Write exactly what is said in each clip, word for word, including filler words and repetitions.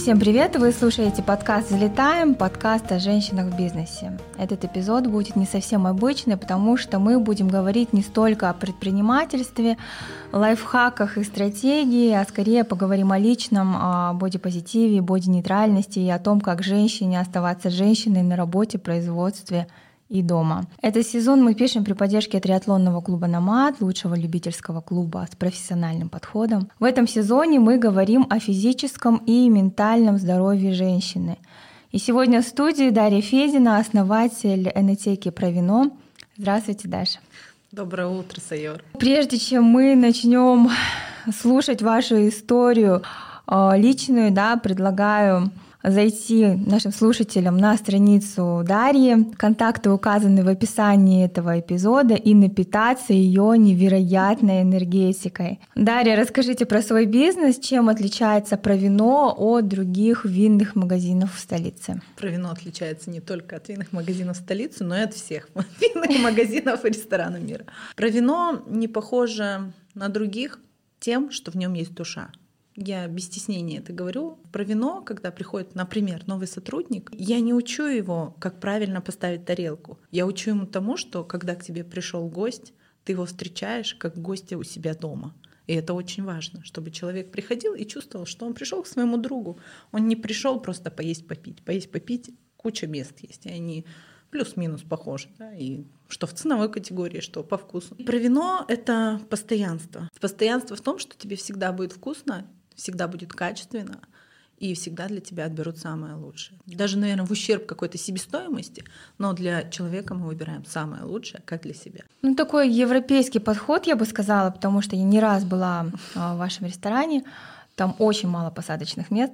Всем привет! Вы слушаете подкаст «Взлетаем», подкаст о женщинах в бизнесе. Этот эпизод будет не совсем обычный, потому что мы будем говорить не столько о предпринимательстве, лайфхаках и стратегии, а скорее поговорим о личном, о бодипозитиве, бодинейтральности и о том, как женщине оставаться женщиной на работе, производстве и дома. Этот сезон мы пишем при поддержке триатлонного клуба «Номад», лучшего любительского клуба с профессиональным подходом. В этом сезоне мы говорим о физическом и ментальном здоровье женщины. И сегодня в студии Дарья Федина, основатель энетеки «Провино». Здравствуйте, Даша. Доброе утро, Сайор. Прежде чем мы начнем слушать вашу историю личную, да, предлагаю зайти нашим слушателям на страницу Дарьи. Контакты указаны в описании этого эпизода и напитаться ее невероятной энергетикой. Дарья, расскажите про свой бизнес, чем отличается Провино от других винных магазинов в столице? Провино отличается не только от винных магазинов в столице, но и от всех винных магазинов и ресторанов мира. Провино не похоже на других тем, что в нем есть душа. Я без стеснения это говорю. Про вино, когда приходит, например, новый сотрудник, я не учу его, как правильно поставить тарелку. Я учу ему тому, что когда к тебе пришел гость, ты его встречаешь как гостя у себя дома. И это очень важно, чтобы человек приходил и чувствовал, что он пришел к своему другу. Он не пришел просто поесть, попить. Поесть, попить, куча мест есть, и они плюс-минус похожи. Да? И что в ценовой категории, что по вкусу. Про вино — это постоянство. Постоянство в том, что тебе всегда будет вкусно, всегда будет качественно, и всегда для тебя отберут самое лучшее. Даже, наверное, в ущерб какой-то себестоимости, но для человека мы выбираем самое лучшее, как для себя. Ну, такой европейский подход, я бы сказала, потому что я не раз была в вашем ресторане, там очень мало посадочных мест,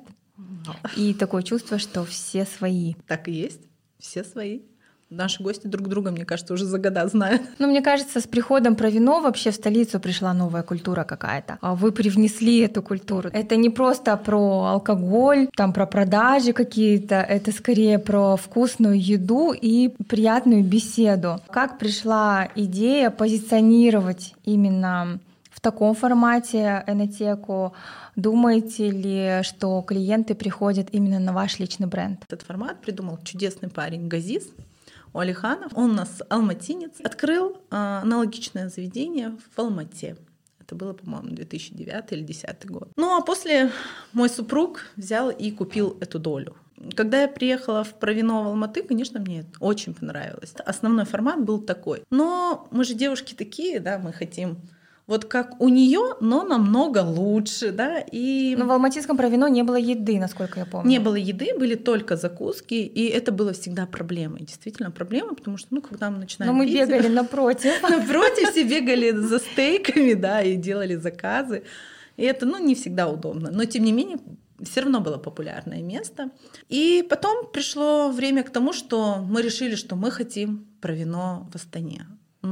и такое чувство, что все свои. Так и есть, все свои. Наши гости друг друга, мне кажется, уже за года знают. Ну, мне кажется, с приходом Провино вообще в столицу пришла новая культура какая-то. Вы привнесли эту культуру. Это не просто про алкоголь, там про продажи какие-то, это скорее про вкусную еду и приятную беседу. Как пришла идея позиционировать именно в таком формате энетеку? Думаете ли, что клиенты приходят именно на ваш личный бренд? Этот формат придумал чудесный парень Газиз Уалиханов. Он у нас алматинец. Открыл а, аналогичное заведение в Алмате. Это было, по-моему, две тысячи девятый или две тысячи десятый год. Ну а после мой супруг взял и купил эту долю. Когда я приехала в Провино в Алматы, конечно, мне это очень понравилось. Основной формат был такой. Но мы же девушки такие, да, мы хотим вот как у нее, но намного лучше, да, и... Но в алматинском Провино не было еды, насколько я помню. Не было еды, были только закуски, и это было всегда проблемой, действительно проблема, потому что, ну, когда мы начинаем Но мы пить, бегали напротив. Напротив, все бегали за стейками, да, и делали заказы, и это, ну, не всегда удобно, но, тем не менее, все равно было популярное место. И потом пришло время к тому, что мы решили, что мы хотим Провино в Астане.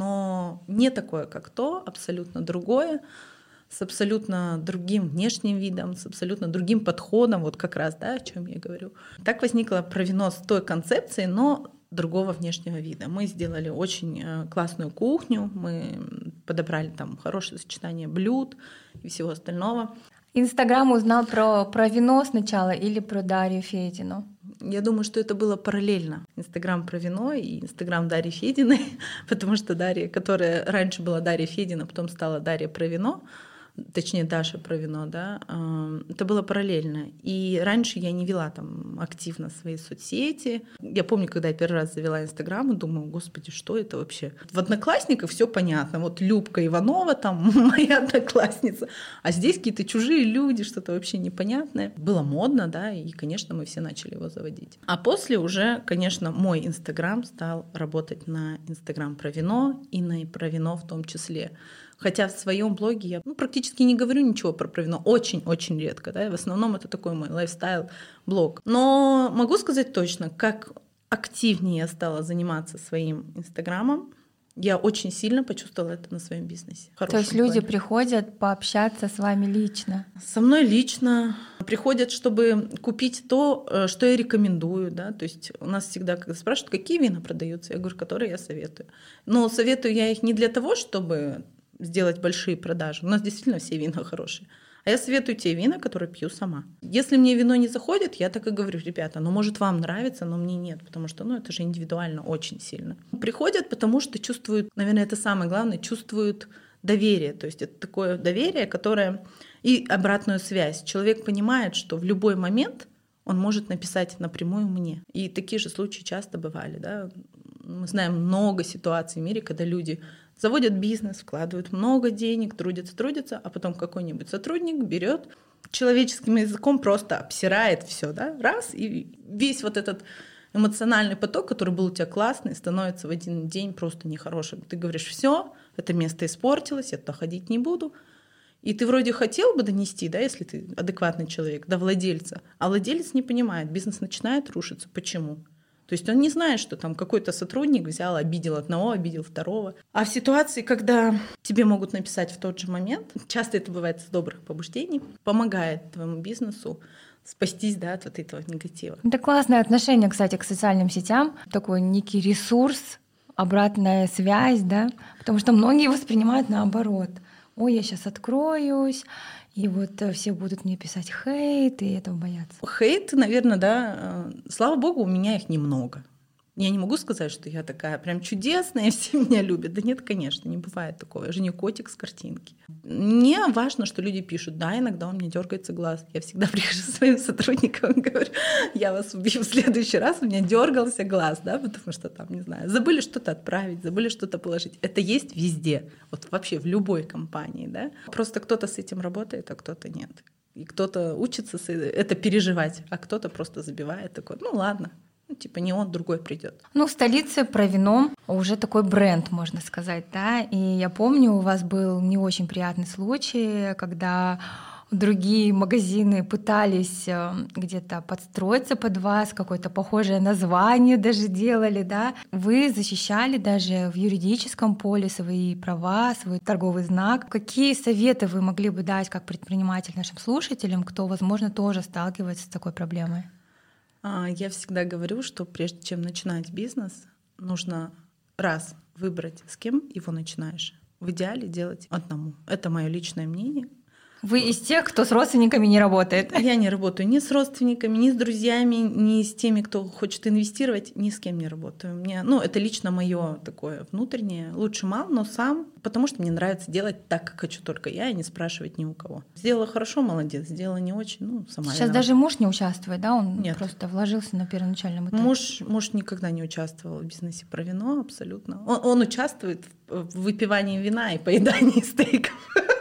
Но не такое, как то, абсолютно другое, с абсолютно другим внешним видом, с абсолютно другим подходом, вот как раз, да, о чем я говорю. Так возникло Провино с той концепцией, но другого внешнего вида. Мы сделали очень классную кухню, мы подобрали там хорошее сочетание блюд и всего остального. Инстаграм узнал про Провино сначала или про Дарью Федину? Я думаю, что это было параллельно. Инстаграм Провино и Инстаграм Дарьи Фединой, потому что Дарья, которая раньше была Дарья Федина, потом стала Дарья Провино, точнее Даша Провино, да, это было параллельно. И раньше я не вела там активно свои соцсети. Я помню, когда я первый раз завела Инстаграм, и думаю, господи, что это вообще? В Одноклассниках все понятно. Вот Любка Иванова, там моя одноклассница. А здесь какие-то чужие люди, что-то вообще непонятное. Было модно, да, и, конечно, мы все начали его заводить. А после уже, конечно, мой Инстаграм стал работать на Инстаграм Провино и на Провино в том числе. Хотя в своем блоге я ну, практически не говорю ничего про Провино, очень-очень редко, да, и в основном это такой мой лайфстайл-блог. Но могу сказать точно, как активнее я стала заниматься своим Инстаграмом, я очень сильно почувствовала это на своем бизнесе. То есть люди плане. Приходят пообщаться с вами лично? Со мной лично приходят, чтобы купить то, что я рекомендую. Да? То есть у нас всегда, когда спрашивают, какие вина продаются, я говорю, которые я советую. Но советую я их не для того, чтобы сделать большие продажи. У нас действительно все вина хорошие. А я советую те вина, которые пью сама. Если мне вино не заходит, я так и говорю: ребята, ну может вам нравится, но мне нет, потому что ну, это же индивидуально очень сильно. Приходят, потому что чувствуют, наверное, это самое главное, чувствуют доверие. То есть это такое доверие, которое... И обратную связь. Человек понимает, что в любой момент он может написать напрямую мне. И такие же случаи часто бывали. Да? Мы знаем много ситуаций в мире, когда люди заводят бизнес, вкладывают много денег, трудятся, трудятся, а потом какой-нибудь сотрудник берет человеческим языком, просто обсирает все, да, раз, и весь вот этот эмоциональный поток, который был у тебя классный, становится в один день просто нехорошим. Ты говоришь: все, это место испортилось, я туда ходить не буду. И ты вроде хотел бы донести, да, если ты адекватный человек, до владельца, а владелец не понимает, бизнес начинает рушиться. Почему? То есть он не знает, что там какой-то сотрудник взял, обидел одного, обидел второго. А в ситуации, когда тебе могут написать в тот же момент, часто это бывает с добрых побуждений, помогает твоему бизнесу спастись, да, от вот этого негатива. Это классное отношение, кстати, к социальным сетям, такой некий ресурс, обратная связь, да, потому что многие воспринимают наоборот. Ой, я сейчас откроюсь, и вот все будут мне писать хейт, и этого боятся. Хейт, наверное, да. Слава богу, у меня их немного. Я не могу сказать, что я такая прям чудесная, и все меня любят. Да нет, конечно, не бывает такого. Я же не котик с картинки. Мне важно, что люди пишут: да, иногда у меня дергается глаз. Я всегда прихожу к своим сотрудникам и говорю: я вас убью в следующий раз, у меня дергался глаз, да, потому что там, не знаю, забыли что-то отправить, забыли что-то положить. Это есть везде, вот вообще в любой компании, да. Просто кто-то с этим работает, а кто-то нет. И кто-то учится это переживать, а кто-то просто забивает такой: ну ладно. Ну, типа не он, другой придет. Ну, в столице про вино уже такой бренд, можно сказать, да. И я помню, у вас был не очень приятный случай, когда другие магазины пытались где-то подстроиться под вас, какое-то похожее название даже делали, да. Вы защищали даже в юридическом поле свои права, свой торговый знак. Какие советы вы могли бы дать как предприниматель нашим слушателям, кто, возможно, тоже сталкивается с такой проблемой? Я всегда говорю, что прежде чем начинать бизнес, нужно раз выбрать, с кем его начинаешь. В идеале делать одному. Это мое личное мнение. Вы из тех, кто с родственниками не работает? Я не работаю ни с родственниками, ни с друзьями, ни с теми, кто хочет инвестировать, ни с кем не работаю. Мне, ну, это лично мое такое внутреннее. Лучше мало, но сам, потому что мне нравится делать так, как хочу только я, и не спрашивать ни у кого. Сделала хорошо, молодец. Сделала не очень, ну, сама. Сейчас даже муж не участвует, да? Он Нет. Просто вложился на первоначальном этапе. Муж, муж никогда не участвовал в бизнесе про вино, абсолютно. Он, он участвует в выпивании вина и поедании стейков.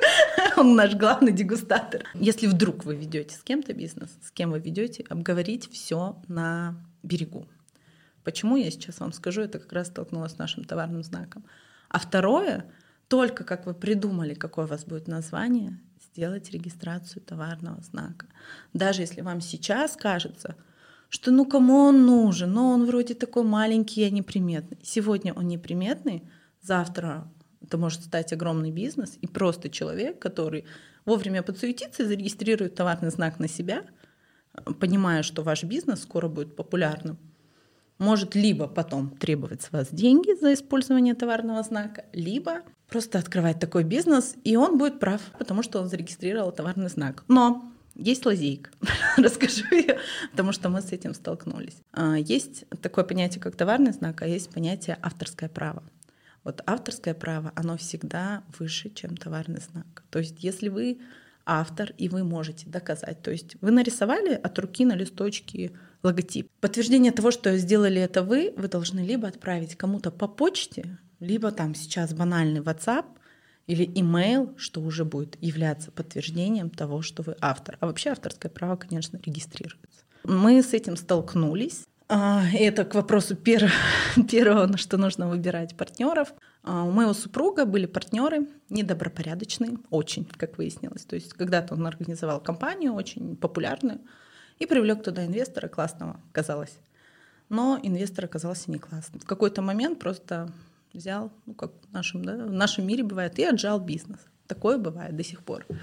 Он наш главный дегустатор. Если вдруг вы ведете с кем-то бизнес, с кем вы ведете, обговорить все на берегу. Почему, я сейчас вам скажу, это как раз столкнулось с нашим товарным знаком. А второе, только как вы придумали, какое у вас будет название, сделать регистрацию товарного знака. Даже если вам сейчас кажется, что ну кому он нужен, но он вроде такой маленький и неприметный. Сегодня он неприметный, завтра это может стать огромный бизнес, и просто человек, который вовремя подсуетится и зарегистрирует товарный знак на себя, понимая, что ваш бизнес скоро будет популярным, может либо потом требовать с вас деньги за использование товарного знака, либо просто открывать такой бизнес, и он будет прав, потому что он зарегистрировал товарный знак. Но есть лазейка, расскажу я, потому что мы с этим столкнулись. Есть такое понятие, как товарный знак, а есть понятие авторское право. Вот авторское право, оно всегда выше, чем товарный знак. То есть если вы автор, и вы можете доказать, то есть вы нарисовали от руки на листочке логотип. Подтверждение того, что сделали это вы, вы должны либо отправить кому-то по почте, либо там сейчас банальный WhatsApp или email, что уже будет являться подтверждением того, что вы автор. А вообще авторское право, конечно, регистрируется. Мы с этим столкнулись. Это к вопросу первого, первого, на что нужно выбирать партнеров. У моего супруга были партнеры недобропорядочные, очень, как выяснилось. То есть когда-то он организовал компанию очень популярную и привлек туда инвестора классного, казалось. Но инвестор оказался не классным. В какой-то момент просто взял, ну как в нашем, да, в нашем мире бывает, и отжал бизнес. Такое бывает до сих пор.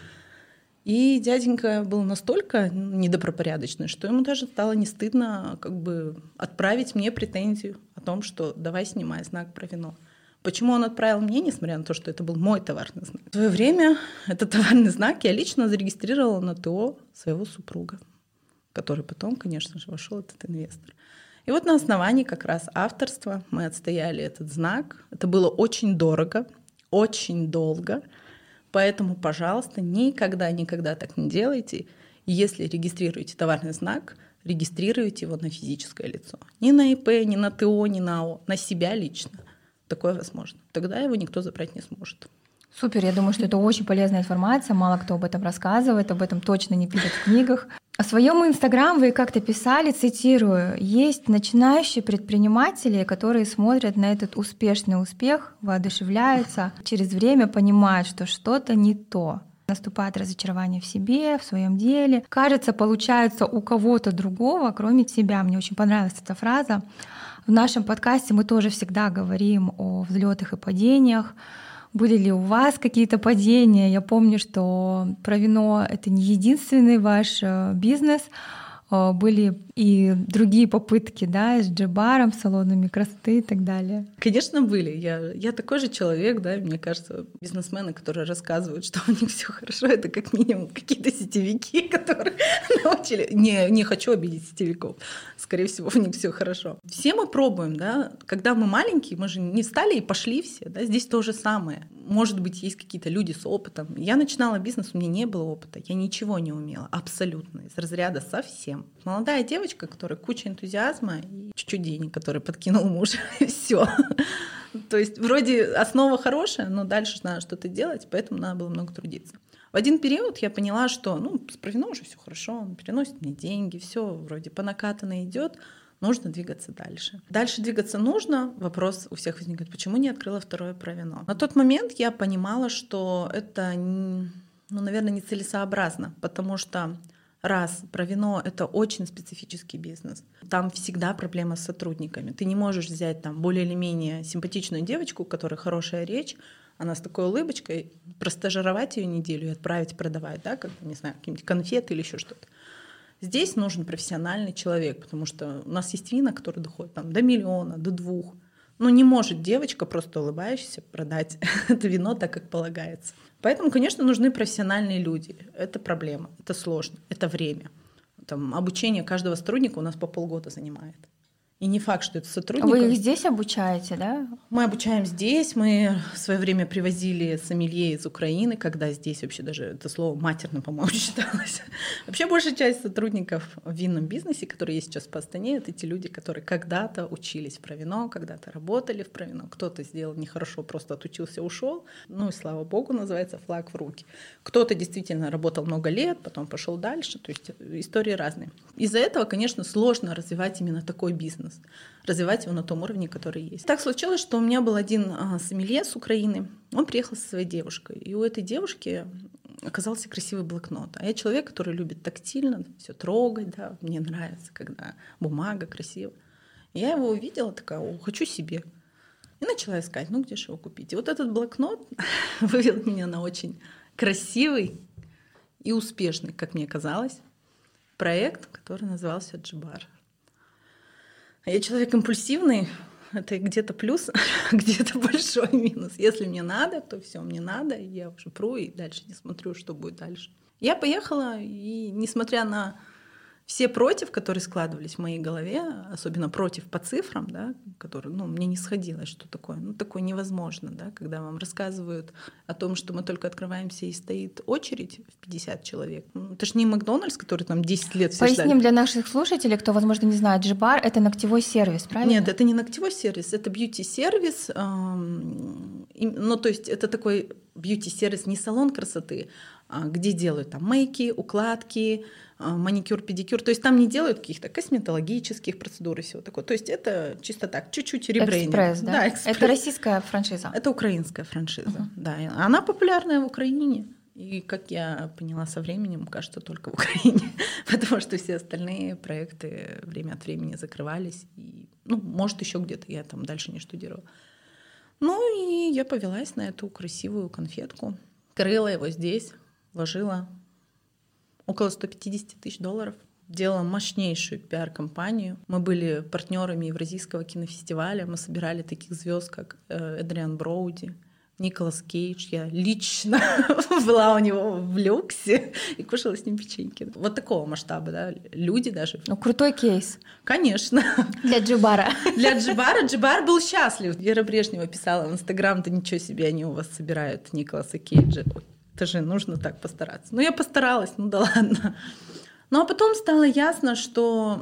И дяденька был настолько недобропорядочный, что ему даже стало не стыдно как бы отправить мне претензию о том, что давай снимай знак про вино. Почему он отправил мне, несмотря на то, что это был мой товарный знак? В свое время этот товарный знак я лично зарегистрировала на ТО своего супруга, который потом, конечно же, вошел этот инвестор. И вот на основании как раз авторства мы отстояли этот знак. Это было очень дорого, очень долго. Поэтому, пожалуйста, никогда-никогда так не делайте. Если регистрируете товарный знак, регистрируйте его на физическое лицо. Ни на ИП, ни на ТО, ни на ООО, на себя лично. Такое возможно. Тогда его никто забрать не сможет. Супер, я думаю, что это очень полезная информация. Мало кто об этом рассказывает, об этом точно не пишет в книгах. О своем инстаграм вы как-то писали, цитирую, есть начинающие предприниматели, которые смотрят на этот успешный успех, воодушевляются, через время понимают, что что-то не то. Наступает разочарование в себе, в своем деле. Кажется, получается у кого-то другого, кроме тебя. Мне очень понравилась эта фраза. В нашем подкасте мы тоже всегда говорим о взлетах и падениях. Были ли у вас какие-то падения? Я помню, что про вино — это не единственный ваш бизнес. Были и другие попытки, да, с джибаром, салонами красоты и так далее. Конечно, были. Я, я такой же человек, да, мне кажется, бизнесмены, которые рассказывают, что у них все хорошо, это как минимум какие-то сетевики, которые научили. Не, не хочу обидеть сетевиков. Скорее всего, у них все хорошо. Все мы пробуем, да. Когда мы маленькие, мы же не встали и пошли все, да. Здесь то же самое. Может быть, есть какие-то люди с опытом. Я начинала бизнес, у меня не было опыта, я ничего не умела, абсолютно, из разряда совсем. Молодая девочка, которая куча энтузиазма и чуть-чуть денег, который подкинул муж, и все. То есть вроде основа хорошая, но дальше надо что-то делать, поэтому надо было много трудиться. В один период я поняла, что ну, с Провино уже все хорошо, он переносит мне деньги, все вроде по накатанной идет. Нужно двигаться дальше. Дальше двигаться нужно. Вопрос у всех возникает, почему не открыла второе Провино? На тот момент я понимала, что это, ну, наверное, нецелесообразно, потому что раз, Провино — это очень специфический бизнес. Там всегда проблема с сотрудниками. Ты не можешь взять там более или менее симпатичную девочку, у которой хорошая речь, она с такой улыбочкой, простажировать ее неделю и отправить продавать, да, как, не знаю, какие-нибудь конфеты или еще что-то. Здесь нужен профессиональный человек, потому что у нас есть вина, которые доходят там, до миллиона, до двух. Ну, не может девочка, просто улыбающаяся, продать это вино так, как полагается. Поэтому, конечно, нужны профессиональные люди. Это проблема, это сложно, это время. Там, обучение каждого сотрудника у нас по полгода занимает. И не факт, что это сотрудник. Вы их здесь обучаете, да? Мы обучаем здесь. Мы в свое время привозили сомелье из Украины, когда здесь вообще даже это слово матерно, по-моему, считалось. Вообще большая часть сотрудников в винном бизнесе, которые есть сейчас по Астане, это те люди, которые когда-то учились в Провино, когда-то работали в Провино. Кто-то сделал нехорошо, просто отучился, ушел. Ну и слава богу, называется флаг в руки. Кто-то действительно работал много лет, потом пошел дальше. То есть истории разные. Из-за этого, конечно, сложно развивать именно такой бизнес. Развивать его на том уровне, который есть. Так случилось, что у меня был один а, сомелье с Украины. Он приехал со своей девушкой. И у этой девушки оказался красивый блокнот. А я человек, который любит тактильно все трогать. Да, мне нравится, когда бумага красивая. И я его увидела, такая, о, хочу себе. И начала искать, ну где же его купить. И вот этот блокнот вывел меня на очень красивый и успешный, как мне казалось, проект, который назывался «Джибар». Я человек импульсивный, это где-то плюс, где-то большой минус. Если мне надо, то все мне надо, и я уже пру и дальше не смотрю, что будет дальше. Я поехала, и несмотря на все против, которые складывались в моей голове, особенно против по цифрам, да, которые, ну, мне не сходилось, что такое, ну, такое невозможно, да, когда вам рассказывают о том, что мы только открываемся и стоит очередь в пятьдесят человек. Ну, это же не Макдональдс, который там десять лет все Поясним ждали. Для наших слушателей, кто, возможно, не знает, Джибар — это ногтевой сервис, правильно? Нет, это не ногтевой сервис, это бьюти-сервис. Эм, ну, то есть это такой бьюти-сервис, не салон красоты, а где делают там мейки, укладки, маникюр, педикюр. То есть там не делают каких-то косметологических процедур и всего такого. То есть это чисто так, чуть-чуть ребрендинг. Экспресс, да? Да, экспресс. Это российская франшиза? Это украинская франшиза, uh-huh. да. Она популярная в Украине. И, как я поняла со временем, кажется, только в Украине. Потому что все остальные проекты время от времени закрывались. И, ну, может, еще где-то я там дальше не штудировала. Ну и я повелась на эту красивую конфетку. Крыла его здесь, вложила около сто пятьдесят тысяч долларов. делала мощнейшую пиар-компанию. Мы были партнерами Евразийского кинофестиваля, мы собирали таких звезд, как Эдриан Броуди, Николас Кейдж. Я лично была у него в люксе и кушала с ним печеньки. Вот такого масштаба, да, люди даже. Ну, крутой кейс. Конечно. Для Джибара. Для Джибара. Джибар был счастлив. Вера Брежнева писала в Инстаграм: да ничего себе, они у вас собирают Николаса Кейджа. Это же нужно так постараться. Ну, я постаралась, ну да ладно. Ну, а потом стало ясно, что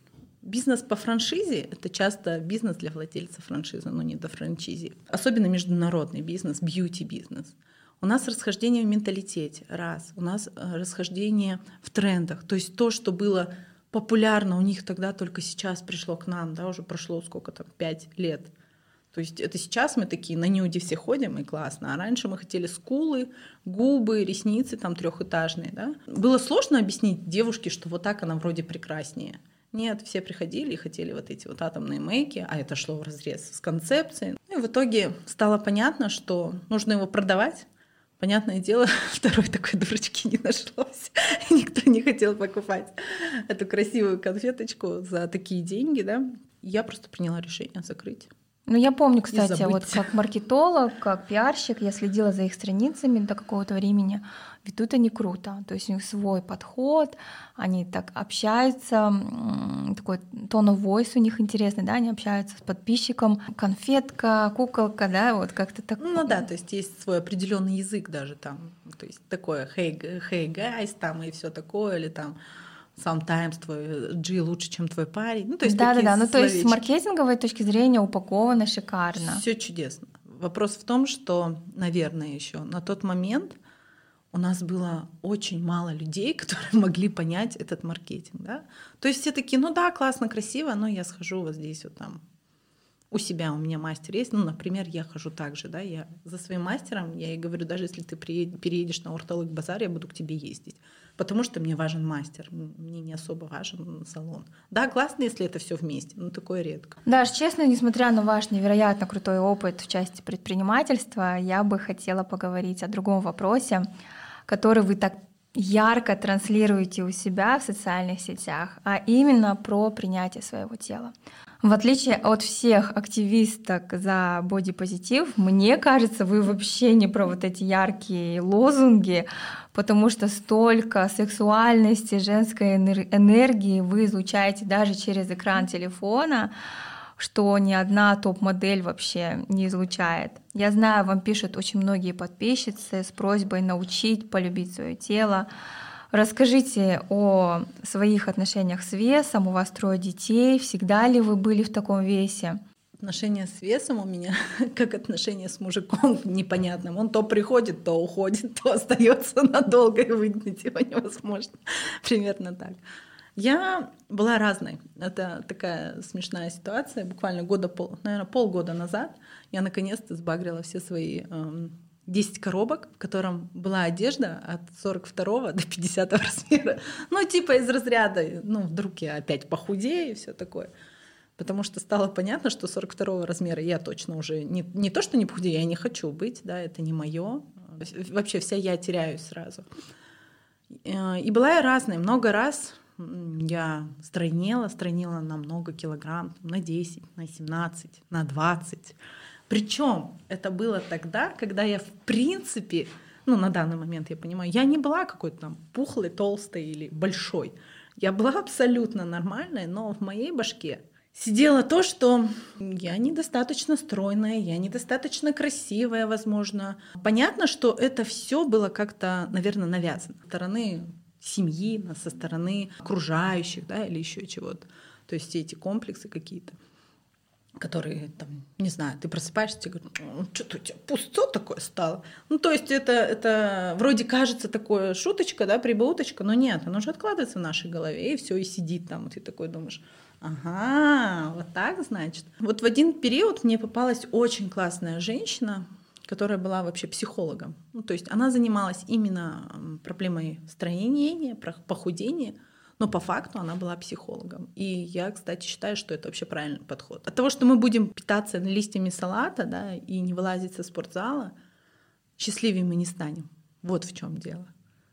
бизнес по франшизе — это часто бизнес для владельца франшизы, но не до франчайзи. Особенно международный бизнес, бьюти-бизнес. У нас расхождение в менталитете, раз. У нас расхождение в трендах. То есть то, что было популярно у них тогда, только сейчас пришло к нам, да, уже прошло сколько там, пять лет. То есть это сейчас мы такие на нюде все ходим, и классно. А раньше мы хотели скулы, губы, ресницы там трехэтажные. Да? Было сложно объяснить девушке, что вот так она вроде прекраснее. Нет, все приходили и хотели вот эти вот атомные мейки, а это шло вразрез с концепцией. Ну и в итоге стало понятно, что нужно его продавать. Понятное дело, второй такой дурочки не нашлось. Никто не хотел покупать эту красивую конфеточку за такие деньги. Да? Я просто приняла решение закрыть. Ну, я помню, кстати, вот как маркетолог, как пиарщик, я следила за их страницами до какого-то времени. Ведут они круто. То есть у них свой подход, они так общаются, такой tone of voice у них интересный, да, они общаются с подписчиком. Конфетка, куколка, да, вот как-то так. Ну да, то есть есть свой определенный язык даже там. То есть такое hey, hey guys там и все такое, или там sometimes твой G лучше, чем твой парень. Ну, то есть да, такие да, да. Ну, то есть с словечки. маркетинговой точки зрения упаковано шикарно. Все чудесно. Вопрос в том, что, наверное, еще на тот момент у нас было очень мало людей, которые могли понять этот маркетинг. Да? То есть все такие: ну да, классно, красиво, но я схожу вот здесь вот там. У себя у меня мастер есть. Ну, например, я хожу так же, да, я за своим мастером, я ей говорю: даже если ты переедешь на Орталык-базар, я буду к тебе ездить. Потому что мне важен мастер, мне не особо важен салон. Да, классно, если это все вместе, но такое редко. Даш, честно, несмотря на ваш невероятно крутой опыт в части предпринимательства, я бы хотела поговорить о другом вопросе, который вы так ярко транслируете у себя в социальных сетях, а именно про принятие своего тела. В отличие от всех активисток за бодипозитив, мне кажется, вы вообще не про вот эти яркие лозунги, потому что столько сексуальности, женской энергии вы излучаете даже через экран телефона, что ни одна топ-модель вообще не излучает. Я знаю, вам пишут очень многие подписчицы с просьбой научить полюбить свое тело. Расскажите о своих отношениях с весом. У вас трое детей. Всегда ли вы были в таком весе? Отношения с весом у меня как отношения с мужиком непонятным. Он то приходит, то уходит, то остается надолго, и выгнать его невозможно. Примерно так. Я была разной. Это такая смешная ситуация. Буквально года, пол, наверное, полгода назад я наконец-то сбагрила все свои эм, десять коробок, в котором была одежда от сорок второго до пятидесятого размера. Ну, типа из разряда, ну, вдруг я опять похудею и все такое. Потому что стало понятно, что сорок второго размера я точно уже не, не то, что не похудею, я не хочу быть, да, это не мое. Вообще вся я теряюсь сразу. И была я разной. Много раз я стройнела, стройнела на много килограмм, на десять, на семнадцать, на двадцать. Причем это было тогда, когда я в принципе, ну на данный момент я понимаю, я не была какой-то там пухлой, толстой или большой. Я была абсолютно нормальной, но в моей башке сидело то, что я недостаточно стройная, я недостаточно красивая, возможно. Понятно, что это все было как-то, наверное, навязано со стороны семьи, со стороны окружающих, да, или еще чего-то. То есть все эти комплексы какие-то, которые, там, не знаю, ты просыпаешься и говоришь: ну, что-то у тебя пусто такое стало. Ну, то есть это, это вроде кажется такое шуточка, да, прибауточка, но нет, оно же откладывается в нашей голове, и все, и сидит там, и ты такой думаешь: ага, вот так, значит. Вот в один период мне попалась очень классная женщина, которая была вообще психологом. Ну, то есть она занималась именно проблемой строения, похудения, но по факту она была психологом. И я, кстати, считаю, что это вообще правильный подход. От того, что мы будем питаться листьями салата, да, и не вылазить со спортзала, счастливее мы не станем. Вот в чем дело.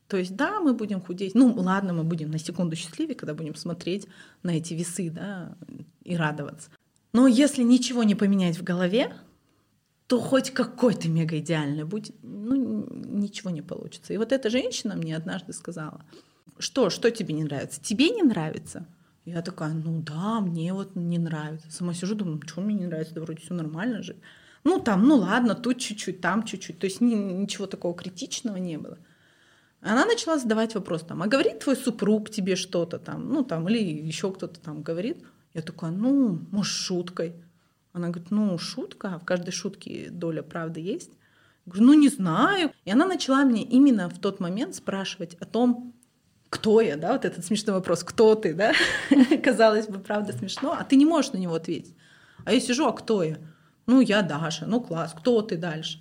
То есть, да, мы будем худеть. Ну, ладно, мы будем на секунду счастливее, когда будем смотреть на эти весы, да, и радоваться. Но если ничего не поменять в голове, то хоть какой ты мега идеальный будь, ну, ничего не получится. И вот эта женщина мне однажды сказала: что, что тебе не нравится? Тебе не нравится? Я такая: ну да, мне вот не нравится. Сама сижу, думаю, что мне не нравится? Да вроде все нормально же. Ну там, ну ладно, тут чуть-чуть, там чуть-чуть. То есть ни, ничего такого критичного не было. Она начала задавать вопрос, там, а говорит твой супруг тебе что-то там, ну там, или еще кто-то там говорит? Я такая: ну, может, шуткой. Она говорит: ну, шутка, в каждой шутке доля правды есть. Я говорю: ну, не знаю. И она начала мне именно в тот момент спрашивать о том, кто я, да, вот этот смешной вопрос, кто ты, да? Казалось бы, правда смешно, а ты не можешь на него ответить. А я сижу: а кто я? Ну, я Даша, ну, класс, кто ты дальше?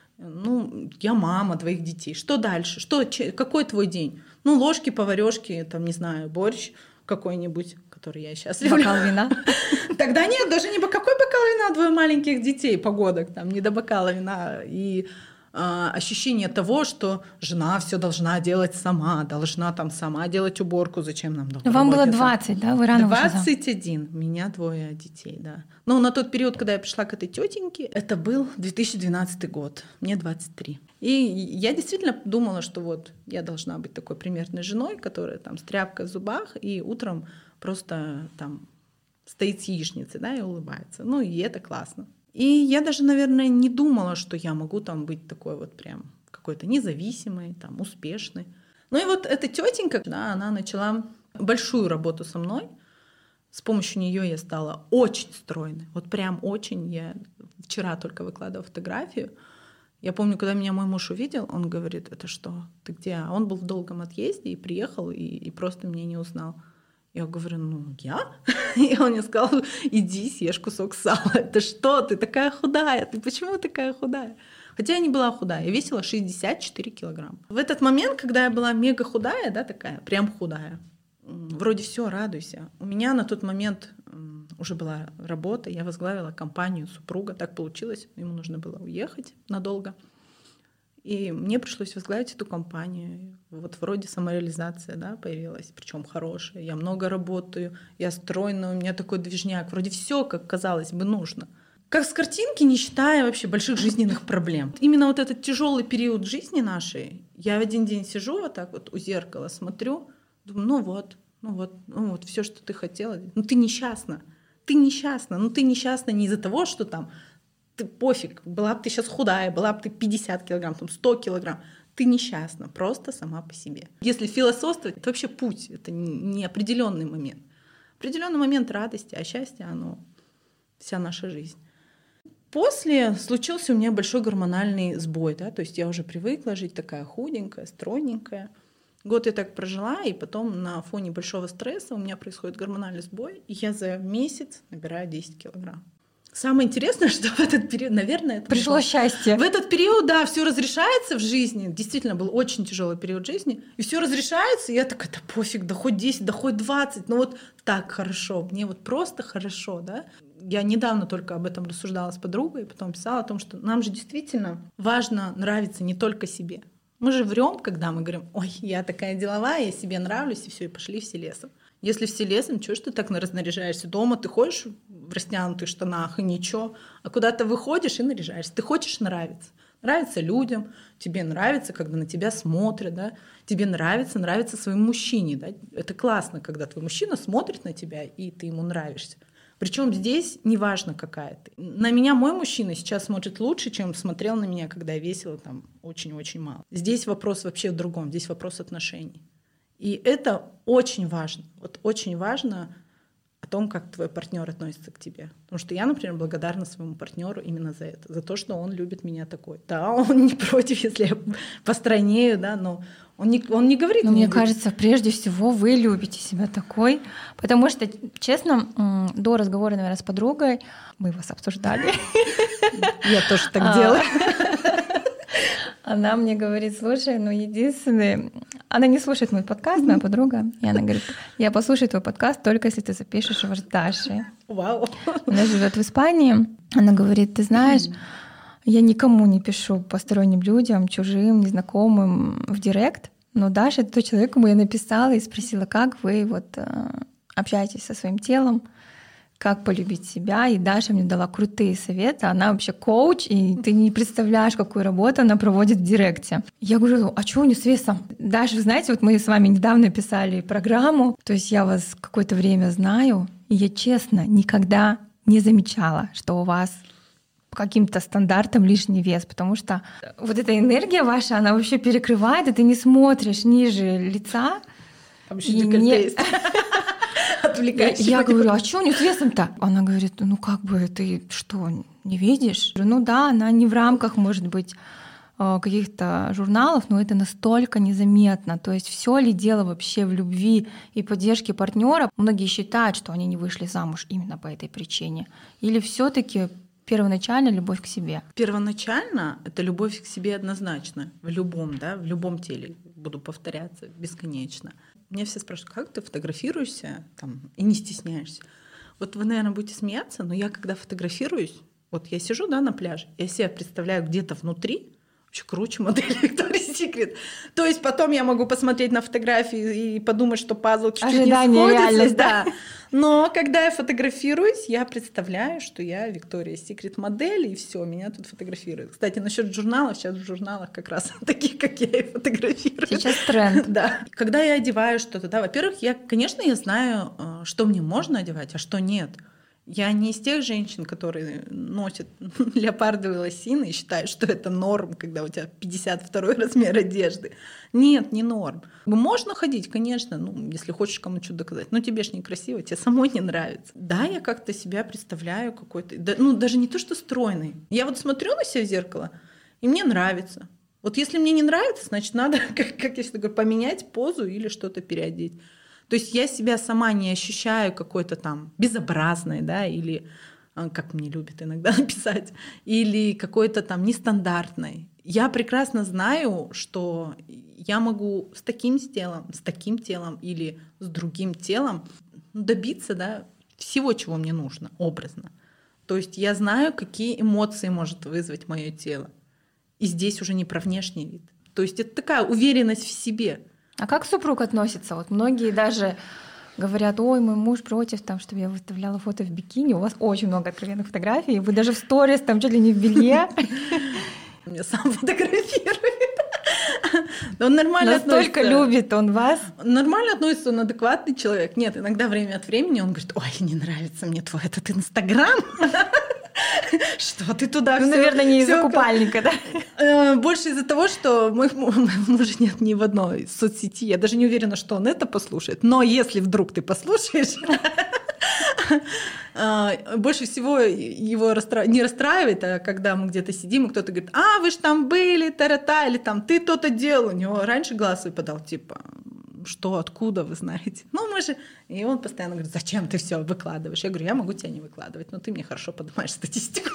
Ну, я мама твоих детей. Что дальше? Что, какой твой день? Ну, ложки, поварёшки, там, не знаю, борщ какой-нибудь, который я сейчас люблю. Бокал вина? Тогда нет, даже не какой бокал вина, двое маленьких детей, погодок, там, не до бокала вина. И э, ощущение того, что жена все должна делать сама, должна там сама делать уборку, зачем нам дома. Вам было двадцать, да? Вы рано вышли? двадцать один, меня двое детей, да. Но на тот период, когда я пришла к этой тетеньке, это был две тысячи двенадцатый год, мне двадцать три. И я действительно думала, что вот я должна быть такой примерной женой, которая там с тряпкой в зубах и утром просто там стоит с яичницей, да, и улыбается. Ну, и это классно. И я даже, наверное, не думала, что я могу там быть такой вот прям какой-то независимой, там, успешной. Ну и вот эта тетенька, да, она начала большую работу со мной. С помощью нее я стала очень стройной. Вот прям очень. Я вчера только выкладывала фотографию. Я помню, когда меня мой муж увидел, он говорит: это что, ты где? А он был в долгом отъезде и приехал, и, и просто меня не узнал. Я говорю: ну, я? И он мне сказал: иди, съешь кусок сала. Это что, ты такая худая? Ты почему такая худая? Хотя я не была худая, я весила шестьдесят четыре килограмма. В этот момент, когда я была мега худая, да, такая, прям худая, вроде все, радуйся. У меня на тот момент уже была работа, я возглавила компанию супруга, так получилось, ему нужно было уехать надолго. И мне пришлось возглавить эту компанию. Вот вроде самореализация, да, появилась, причем хорошая. Я много работаю, я стройная, у меня такой движняк. Вроде все, как казалось бы, нужно. Как с картинки, не считая вообще больших жизненных проблем. Именно вот этот тяжелый период жизни нашей, я в один день сижу вот так вот у зеркала, смотрю, думаю: ну вот, ну вот, ну вот все, что ты хотела. Ну ты несчастна, ты несчастна. Ну ты несчастна не из-за того, что там ты пофиг, была бы ты сейчас худая, была бы ты пятьдесят килограмм, там сто килограмм, ты несчастна, просто сама по себе. Если философствовать, это вообще путь, это не определенный момент. Определенный момент радости, а счастье, оно вся наша жизнь. После случился у меня большой гормональный сбой, да, то есть я уже привыкла жить такая худенькая, стройненькая. Год я так прожила, и потом на фоне большого стресса у меня происходит гормональный сбой, и я за месяц набираю десять килограмм. Самое интересное, что в этот период, наверное, это пришло было... счастье. В этот период, да, все разрешается в жизни. Действительно, был очень тяжелый период жизни. И все разрешается, и я такая: да пофиг, да хоть десять, да хоть двадцать. Ну вот так хорошо, мне вот просто хорошо, да. Я недавно только об этом рассуждала с подругой, и потом писала о том, что нам же действительно важно нравиться не только себе. Мы же врем, когда мы говорим: ой, я такая деловая, я себе нравлюсь, и все, и пошли все лесом. Если все лесом, чего ж ты так разнаряжаешься? Дома ты ходишь в растянутых штанах и ничего, а куда ты выходишь и наряжаешься. Ты хочешь нравиться. Нравится людям, тебе нравится, когда на тебя смотрят, да? Тебе нравится, нравится своему мужчине. Да? Это классно, когда твой мужчина смотрит на тебя, и ты ему нравишься. Причем здесь неважно, какая ты. На меня мой мужчина сейчас смотрит лучше, чем смотрел на меня, когда я весила там очень-очень мало. Здесь вопрос вообще в другом, здесь вопрос отношений. И это очень важно. Вот очень важно о том, как твой партнер относится к тебе. Потому что я, например, благодарна своему партнеру именно за это, за то, что он любит меня такой. Да, он не против, если я постройнею, да, но он не, он не говорит. Но мне кажется, прежде всего вы любите себя такой, потому что, честно, до разговора, наверное, с подругой мы вас обсуждали. Я тоже так делаю. Она мне говорит: слушай, ну единственное... Она не слушает мой подкаст, моя подруга. И она говорит: я послушаю твой подкаст только если ты запишешь его с Дашей. Вау. Она живет в Испании. Она говорит: ты знаешь, я никому не пишу посторонним людям, чужим, незнакомым в директ. Но Даша — это тот человек, кому я написала и спросила, как вы вот э, общаетесь со своим телом, как полюбить себя. И Даша мне дала крутые советы. Она вообще коуч, и ты не представляешь, какую работу она проводит в директе. Я говорю, а что у нее с весом? Даша, вы знаете, вот мы с вами недавно писали программу, то есть я вас какое-то время знаю, и я честно никогда не замечала, что у вас по каким-то стандартам лишний вес, потому что вот эта энергия ваша, она вообще перекрывает, и ты не смотришь ниже лица. Там еще декольте не... есть. Я, я говорю, а что у нее с весом-то? Она говорит, ну как бы ты что, не видишь? Я говорю, ну да, она не в рамках, может быть, каких-то журналов, но это настолько незаметно. То есть все ли дело вообще в любви и поддержке партнера? Многие считают, что они не вышли замуж именно по этой причине. Или все-таки первоначально любовь к себе? Первоначально это любовь к себе однозначно. В любом, да, в любом теле. Буду повторяться бесконечно. Меня все спрашивают, как ты фотографируешься там, и не стесняешься? Вот вы, наверное, будете смеяться, но я, когда фотографируюсь, вот я сижу, да, на пляже, я себя представляю где-то внутри, вообще круче модели Victoria's Secret. То есть потом я могу посмотреть на фотографии и подумать, что пазл чуть-чуть ожидание, не сходится. Да. Но когда я фотографируюсь, я представляю, что я Victoria's Secret модель, и все, меня тут фотографируют. Кстати, насчет журналов, сейчас в журналах как раз таких, как я, и фотографирую. Сейчас тренд. Да. Когда я одеваю что-то, да, во-первых, я, конечно, я знаю, что мне можно одевать, а что нет. Я не из тех женщин, которые носят леопардовые лосины и считают, что это норм, когда у тебя пятьдесят второй размер одежды. Нет, не норм. Можно ходить, конечно, ну, если хочешь кому-то что-то доказать, но тебе ж некрасиво, тебе самой не нравится. Да, я как-то себя представляю какой-то, да, ну даже не то, что стройной. Я вот смотрю на себя в зеркало, и мне нравится. Вот если мне не нравится, значит, надо, как, как я всегда говорю, поменять позу или что-то переодеть. То есть я себя сама не ощущаю какой-то там безобразной, да, или, как мне любят иногда написать, или какой-то там нестандартной. Я прекрасно знаю, что я могу с таким телом, с таким телом или с другим телом добиться, да, всего, чего мне нужно, образно. То есть я знаю, какие эмоции может вызвать мое тело. И здесь уже не про внешний вид. То есть это такая уверенность в себе. А как супруг относится? Вот многие даже говорят, ой, мой муж против, там, чтобы я выставляла фото в бикини. У вас очень много откровенных фотографий. Вы даже в сторис там чуть ли не в белье. Меня сам фотографирует. Он нормально настолько относится. Любит он вас. Нормально относится, он адекватный человек. Нет, иногда время от времени он говорит, ой, не нравится мне твой этот Инстаграм. Что ты туда Ну, всё, наверное, не из-за всё... купальника, да? Больше из-за того, что моего мужа нет ни в одной соцсети. Я даже не уверена, что он это послушает. Но если вдруг ты послушаешь, больше всего его расстра... не расстраивает, а когда мы где-то сидим, и кто-то говорит, а, вы ж там были, та-та-та, или там ты то-то делал. У него раньше глаз выпадал, типа, что, откуда вы знаете? Ну, мы же... И он постоянно говорит, зачем ты все выкладываешь? Я говорю, я могу тебя не выкладывать, но ты мне хорошо поднимаешь статистику.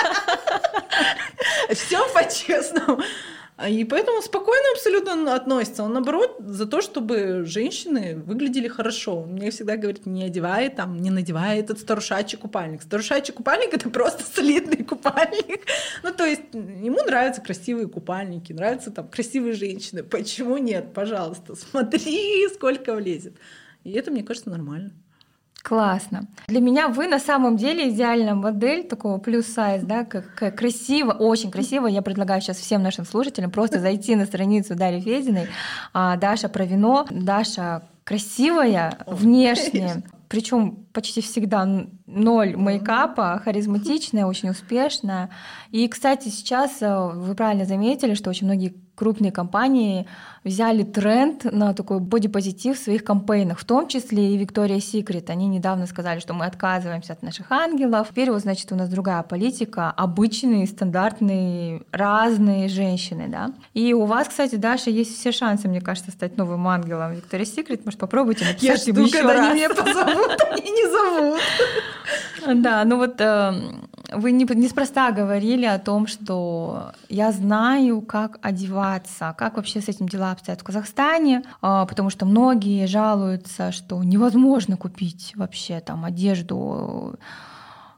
Все по-честному. И поэтому спокойно абсолютно относится. Он, наоборот, за то, чтобы женщины выглядели хорошо. Он мне всегда говорит, не одевай там, не надевай этот старушачий купальник. Старушачий купальник — это просто солидный купальник. Ну, то есть ему нравятся красивые купальники, нравятся там красивые женщины. Почему нет? Пожалуйста, смотри, сколько влезет. И это, мне кажется, нормально. Классно. Для меня вы на самом деле идеальная модель такого плюс-сайз, да, как, как красиво, очень красиво. Я предлагаю сейчас всем нашим слушателям просто зайти на страницу Дарьи Фединой. А, Даша про вино. Даша красивая внешне, причем почти всегда ноль мейкапа, харизматичная, очень успешная. И, кстати, сейчас вы правильно заметили, что очень многие крупные компании взяли тренд на такой бодипозитив в своих кампейнах, в том числе и Victoria's Secret. Они недавно сказали, что мы отказываемся от наших ангелов. Теперь, вот, значит, у нас другая политика, обычные, стандартные, разные женщины, да. И у вас, кстати, Даша, есть все шансы, мне кажется, стать новым ангелом Victoria's Secret. Может, попробуйте написать Я ему жду, еще когда раз. они меня позовут, они не зовут. Да, ну вот э, вы не, неспроста говорили о том, что я знаю, как одеваться, как вообще с этим дела обстоят в Казахстане, э, потому что многие жалуются, что невозможно купить вообще там одежду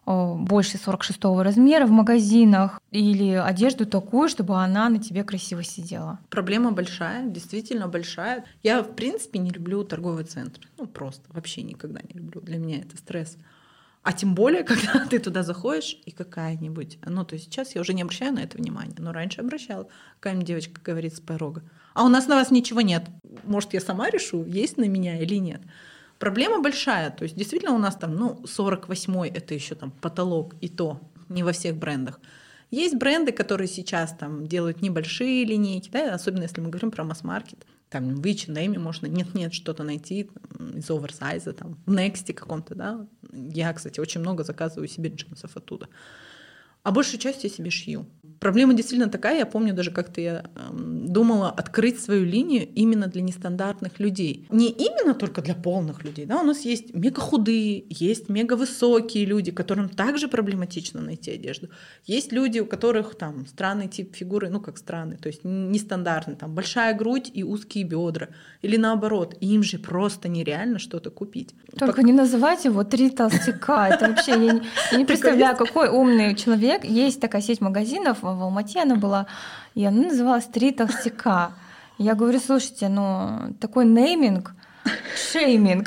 больше сорок шестого размера в магазинах, или одежду такую, чтобы она на тебе красиво сидела? Проблема большая, действительно большая. Я, в принципе, не люблю торговые центры. Ну, просто вообще никогда не люблю. Для меня это стресс. А тем более, когда ты туда заходишь, и какая-нибудь... Ну, то есть сейчас я уже не обращаю на это внимания, но раньше обращала. Какая-нибудь девочка говорит с порога: а у нас на вас ничего нет. Может, я сама решу, есть на меня или нет. Проблема большая. То есть действительно у нас там, ну, сорок восьмой — это еще там потолок, и то не во всех брендах. Есть бренды, которые сейчас там делают небольшие линейки, да, особенно если мы говорим про масс-маркет. Там в эйч энд эм можно нет-нет что-то найти там, из оверсайза, там, в Next каком-то, да. Я, кстати, очень много заказываю себе джинсов оттуда. А большую часть я себе шью. Проблема действительно такая. Я помню даже, как-то я эм, думала открыть свою линию именно для нестандартных людей. Не именно только для полных людей. Да? У нас есть мега худые, есть мега высокие люди, которым также проблематично найти одежду. Есть люди, у которых там странный тип фигуры, ну как странный, то есть нестандартный, там большая грудь и узкие бедра. Или наоборот, им же просто нереально что-то купить. Только Пока... не называть его «три толстяка». Это вообще я не, я не представляю, какой умный человек. Есть такая сеть магазинов, в Алмате она была, и она называлась «Три толстяка». Я говорю: слушайте, ну такой нейминг, шейминг.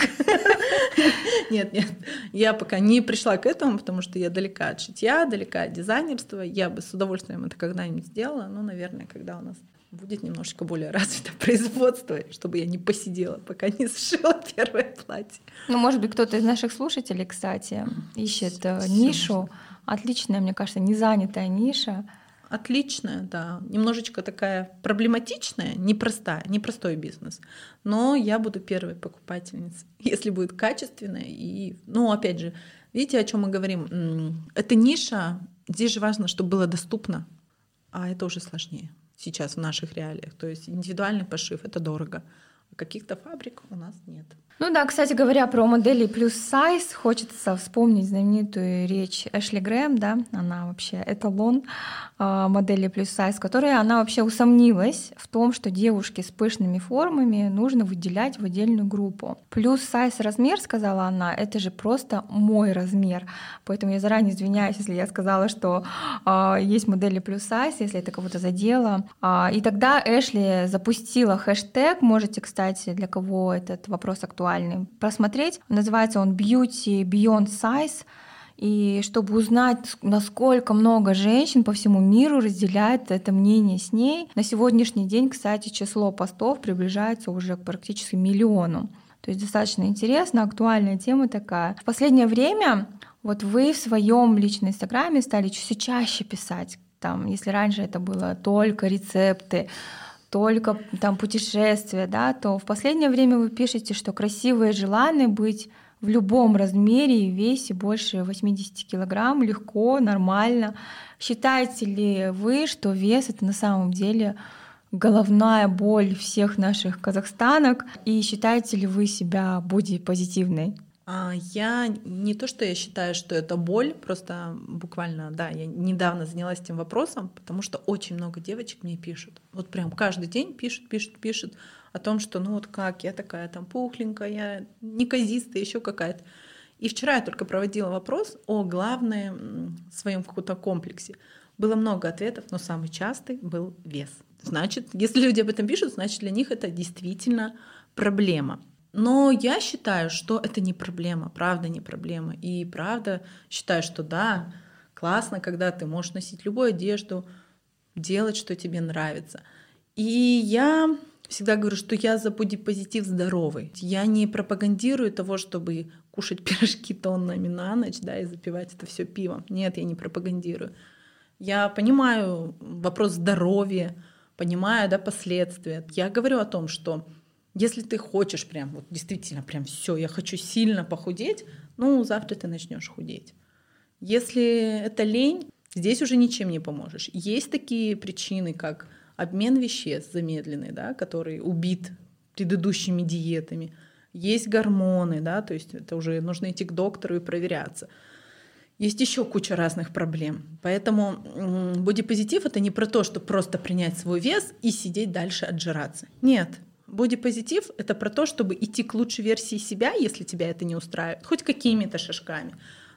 Нет, нет, я пока не пришла к этому, потому что я далека от шитья, далека от дизайнерства. Я бы с удовольствием это когда-нибудь сделала, но, наверное, когда у нас будет немножечко более развито производство, чтобы я не посидела, пока не сшила первое платье. Ну, может быть, кто-то из наших слушателей, кстати, ищет Все нишу. Можно. Отличная, мне кажется, незанятая ниша. Отличная, да. Немножечко такая проблематичная, непростая, непростой бизнес. Но я буду первой покупательницей, если будет качественная. И, ну, опять же, видите, о чем мы говорим? Эта ниша, здесь же важно, чтобы было доступно, а это уже сложнее сейчас в наших реалиях. То есть индивидуальный пошив — это дорого. А каких-то фабрик у нас нет. Ну да, кстати говоря, про модели плюс сайз, хочется вспомнить знаменитую речь Эшли Грэм, да, она вообще эталон э, модели плюс сайз, в которой она вообще усомнилась в том, что девушки с пышными формами нужно выделять в отдельную группу. Плюс сайз размер, сказала она, это же просто мой размер, поэтому я заранее извиняюсь, если я сказала, что э, есть модели плюс сайз, если это кого-то задело. Э, и тогда Эшли запустила хэштег, можете, кстати, для кого этот вопрос актуален, просмотреть. Называется он Beauty Beyond Size. И чтобы узнать, насколько много женщин по всему миру разделяет это мнение с ней. На сегодняшний день, кстати, число постов приближается уже к практически миллиону. То есть достаточно интересно, актуальная тема такая. В последнее время вот вы в своем личном инстаграме стали все чаще писать. Там, если раньше это было только рецепты, только там путешествия, да, то в последнее время вы пишете, что красивые желаны быть в любом размере и весе больше восемьдесят килограмм легко, нормально. Считаете ли вы, что вес — это на самом деле головная боль всех наших казахстанок? И считаете ли вы себя бодипозитивной? Я не то, что я считаю, что это боль, просто буквально, да, я недавно занялась этим вопросом, потому что очень много девочек мне пишут. Вот прям каждый день пишут, пишут, пишут о том, что ну вот как, я такая там пухленькая, неказистая, еще какая-то. И вчера я только проводила вопрос о главном своем каком-то комплексе. Было много ответов, но самый частый был вес. Значит, если люди об этом пишут, значит, для них это действительно проблема. Но я считаю, что это не проблема, правда не проблема. И правда считаю, что да, классно, когда ты можешь носить любую одежду, делать, что тебе нравится. И я всегда говорю, что я за бодипозитив здоровый. Я не пропагандирую того, чтобы кушать пирожки тоннами на ночь, да, и запивать это все пивом. Нет, я не пропагандирую. Я понимаю вопрос здоровья, понимаю, да, последствия. Я говорю о том, что если ты хочешь прям, вот действительно прям все, я хочу сильно похудеть, ну, завтра ты начнешь худеть. Если это лень, здесь уже ничем не поможешь. Есть такие причины, как обмен веществ замедленный, да, который убит предыдущими диетами. Есть гормоны, да, то есть это уже нужно идти к доктору и проверяться. Есть еще куча разных проблем. Поэтому бодипозитив — это не про то, чтобы просто принять свой вес и сидеть дальше отжираться. Нет. Бодипозитив — это про то, чтобы идти к лучшей версии себя, если тебя это не устраивает, хоть какими-то шажками.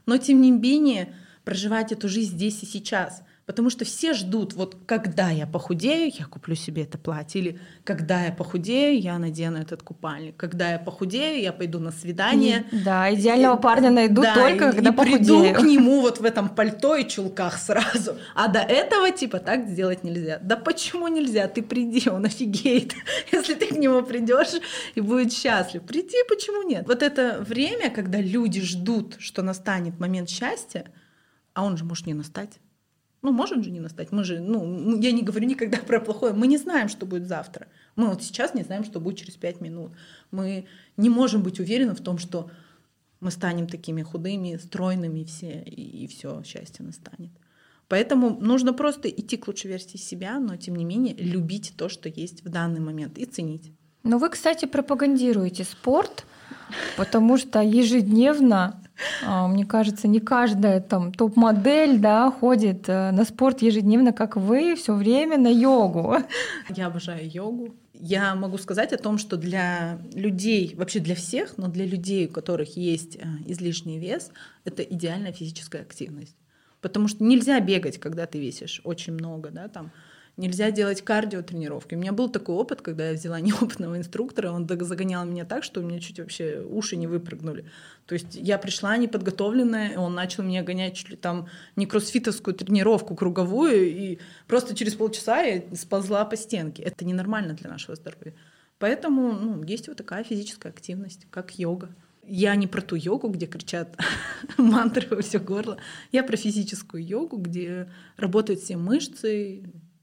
Но тем не менее проживать эту жизнь здесь и сейчас. Потому что все ждут, вот когда я похудею, я куплю себе это платье. Или когда я похудею, я надену этот купальник. Когда я похудею, я пойду на свидание. И, да, идеального и, парня найду да, только и, когда и похудею. приду к нему вот в этом пальто и чулках сразу. А до этого типа так сделать нельзя. Да почему нельзя? Ты приди, он офигеет. Если ты к нему придешь и будет счастлив. Приди, почему нет? Вот это время, когда люди ждут, что настанет момент счастья, а он же может не настать. Ну, может же не настать. Мы же, ну, я не говорю никогда про плохое. Мы не знаем, что будет завтра. Мы вот сейчас не знаем, что будет через пять минут. Мы не можем быть уверены в том, что мы станем такими худыми, стройными все, и, и все, счастье настанет. Поэтому нужно просто идти к лучшей версии себя, но, тем не менее, любить то, что есть в данный момент, и ценить. Но вы, кстати, пропагандируете спорт, потому что ежедневно, мне кажется, не каждая там топ-модель, да, ходит на спорт ежедневно, как вы, все время на йогу. Я обожаю йогу. Я могу сказать о том, что для людей, вообще для всех, но для людей, у которых есть излишний вес, это идеальная физическая активность. Потому что нельзя бегать, когда ты весишь очень много, да, там. Нельзя делать кардиотренировки. У меня был такой опыт, когда я взяла неопытного инструктора, он загонял меня так, что у меня чуть вообще уши не выпрыгнули. То есть я пришла неподготовленная, и он начал меня гонять чуть ли там не кроссфитовскую тренировку круговую, и просто через полчаса я сползла по стенке. Это ненормально для нашего здоровья. Поэтому ну, есть вот такая физическая активность, как йога. Я не про ту йогу, где кричат мантры во все горло. Я про физическую йогу, где работают все мышцы,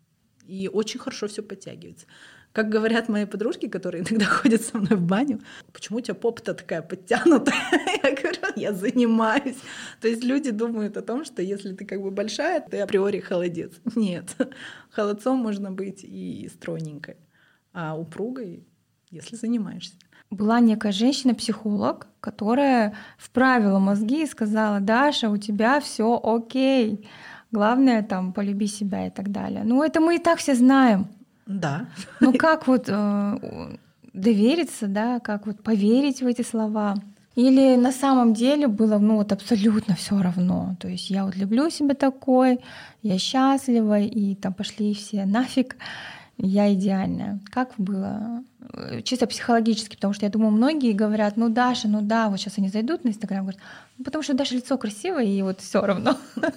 и очень хорошо все подтягивается. Как говорят мои подружки, которые иногда ходят со мной в баню, почему у тебя попа-то такая подтянутая? Я говорю, я занимаюсь. То есть люди думают о том, что если ты как бы большая, ты априори холодец. Нет, холодцом можно быть и стройненькой, а упругой, если занимаешься. Была некая женщина-психолог, которая вправила мозги и сказала: Даша, у тебя все окей. Главное, там, полюби себя и так далее. Ну, это мы и так все знаем. Да. Ну, как вот э, довериться, да, как вот поверить в эти слова? Или на самом деле было, ну, вот абсолютно все равно. То есть я вот люблю себя такой, я счастлива, и там пошли все нафиг, я идеальная. Как было? Чисто психологически, потому что я думаю, многие говорят: ну, Даша, ну да, вот сейчас они зайдут на Инстаграм, говорят, ну, потому что Даша лицо красивое, и вот все равно.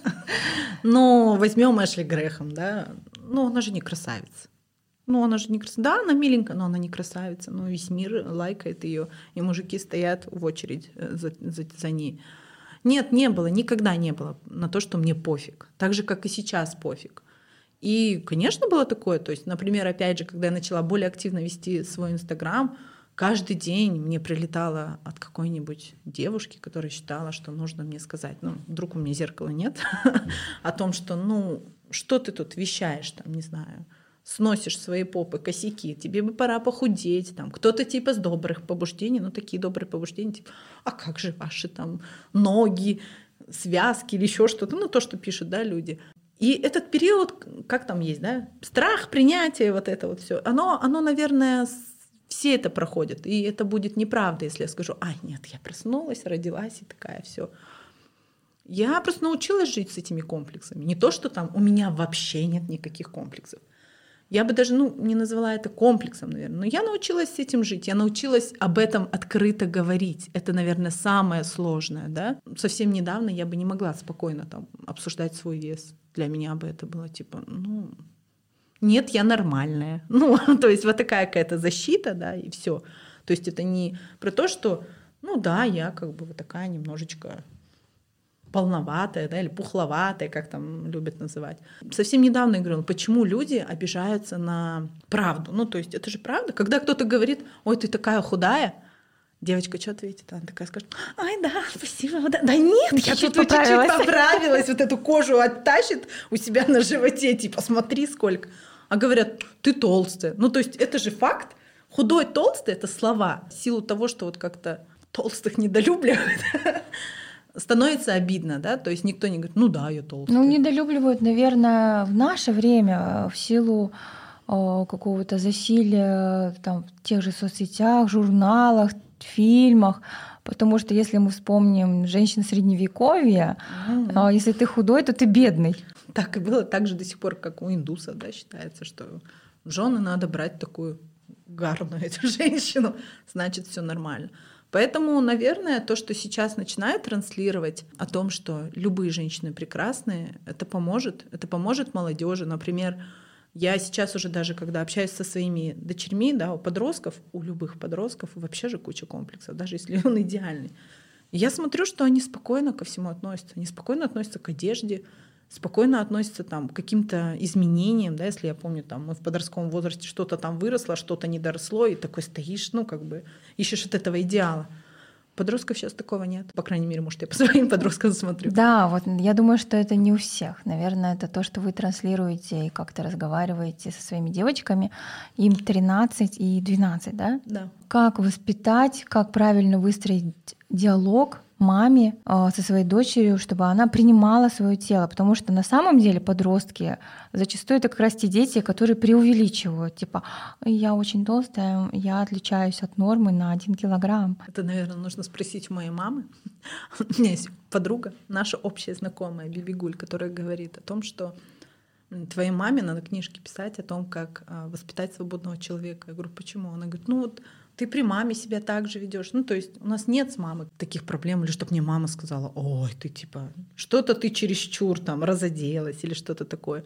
Ну, возьмем Эшли Грэхэм, да, ну, она же не красавица. Ну, она же не красавица. Да, она миленькая, но она не красавица. Ну, весь мир лайкает ее, и мужики стоят в очередь за, за, за ней. Нет, не было, никогда не было на то, что мне пофиг. Так же, как и сейчас пофиг. И, конечно, было такое. То есть, например, опять же, когда я начала более активно вести свой Инстаграм, каждый день мне прилетало от какой-нибудь девушки, которая считала, что нужно мне сказать, ну, вдруг у меня зеркала нет, о том, что, ну, что ты тут вещаешь, там, не знаю, сносишь свои попы, косяки, тебе бы пора похудеть, там, кто-то типа с добрых побуждений, ну, такие добрые побуждения, типа, а как же ваши там ноги, связки или еще что-то, ну, то, что пишут, да, люди. И этот период, как там есть, да, страх, принятие, вот это вот все, оно, оно, наверное, все это проходят, и это будет неправда, если я скажу: ай, нет, я проснулась, родилась и такая, все. Я просто научилась жить с этими комплексами. Не то, что там у меня вообще нет никаких комплексов. Я бы даже ну, не назвала это комплексом, наверное, но я научилась с этим жить, я научилась об этом открыто говорить. Это, наверное, самое сложное, да. Совсем недавно я бы не могла спокойно там обсуждать свой вес. Для меня бы это было типа, ну, нет, я нормальная. Ну, то есть вот такая какая-то защита, да, и все. То есть это не про то, что, ну да, я как бы вот такая немножечко полноватая, да, или пухловатая, как там любят называть. Совсем недавно я говорила, почему люди обижаются на правду. Ну, то есть это же правда. Когда кто-то говорит: ой, ты такая худая, девочка что ответит? Она такая скажет: ай, да, спасибо. Да, да нет, я чуть-чуть поправилась. чуть-чуть поправилась, вот эту кожу оттащит у себя на животе, типа, смотри сколько. А говорят: ты толстая. Ну, то есть это же факт. Худой, толстый — это слова. В силу того, что вот как-то толстых недолюбливают, становится обидно, да, то есть никто не говорит: ну да, я толстая. Ну, недолюбливают, наверное, в наше время в силу о, какого-то засилия там, в тех же соцсетях, журналах, в фильмах, потому что если мы вспомним женщин средневековья, mm-hmm. если ты худой, то ты бедный. Так и было, так же до сих пор, как у индусов, да, считается, что в жены надо брать такую гарную эту женщину, значит, все нормально. Поэтому, наверное, то, что сейчас начинает транслировать о том, что любые женщины прекрасные, это поможет, это поможет молодежи. Например, я сейчас уже даже, когда общаюсь со своими дочерьми, да, у подростков, у любых подростков вообще же куча комплексов, даже если он идеальный. Я смотрю, что они спокойно ко всему относятся. Они спокойно относятся к одежде, спокойно относятся там, к каким-то изменениям. Да, если я помню, там, мы в подростковом возрасте что-то там выросло, что-то не доросло, и такой стоишь, ну, как бы ищешь от этого идеала. Подростков сейчас такого нет. По крайней мере, может, я по своим подросткам смотрю. Да, вот я думаю, что это не у всех. Наверное, это то, что вы транслируете и как-то разговариваете со своими девочками. Им тринадцать и двенадцать, да? Да. Как воспитать, как правильно выстроить диалог маме э, со своей дочерью, чтобы она принимала свое тело. Потому что на самом деле подростки зачастую это как раз те дети, которые преувеличивают. Типа, я очень толстая, я отличаюсь от нормы на один килограмм. Это, наверное, нужно спросить у моей мамы. У меня есть подруга, наша общая знакомая Бибигуль, которая говорит о том, что твоей маме надо книжки писать о том, как воспитать свободного человека. Я говорю, почему? Она говорит, ну вот ты при маме себя так же ведешь. Ну, то есть у нас нет с мамой таких проблем, или чтобы мне мама сказала, ой, ты типа, что-то ты чересчур там разоделась или что-то такое.